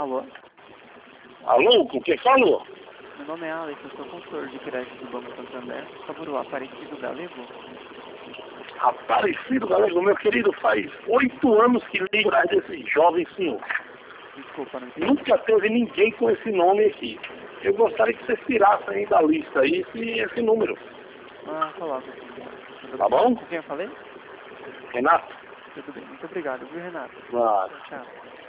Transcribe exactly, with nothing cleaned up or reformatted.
Alô? Alô, com quem falou? Meu nome é Alex, eu sou consultor de crédito do Banco Santander. Por favor, o Aparecido Galego? Aparecido Galego, meu querido, faz oito anos que ligo atrás desse jovem senhor. Desculpa, não entendi. Nunca teve ninguém com esse nome aqui. Eu gostaria que você tirasse aí da lista aí esse, esse número. Ah, coloca. Tá bom? Com quem eu falei? Renato? Tudo bem, muito obrigado, viu, Renato? Claro. Tchau.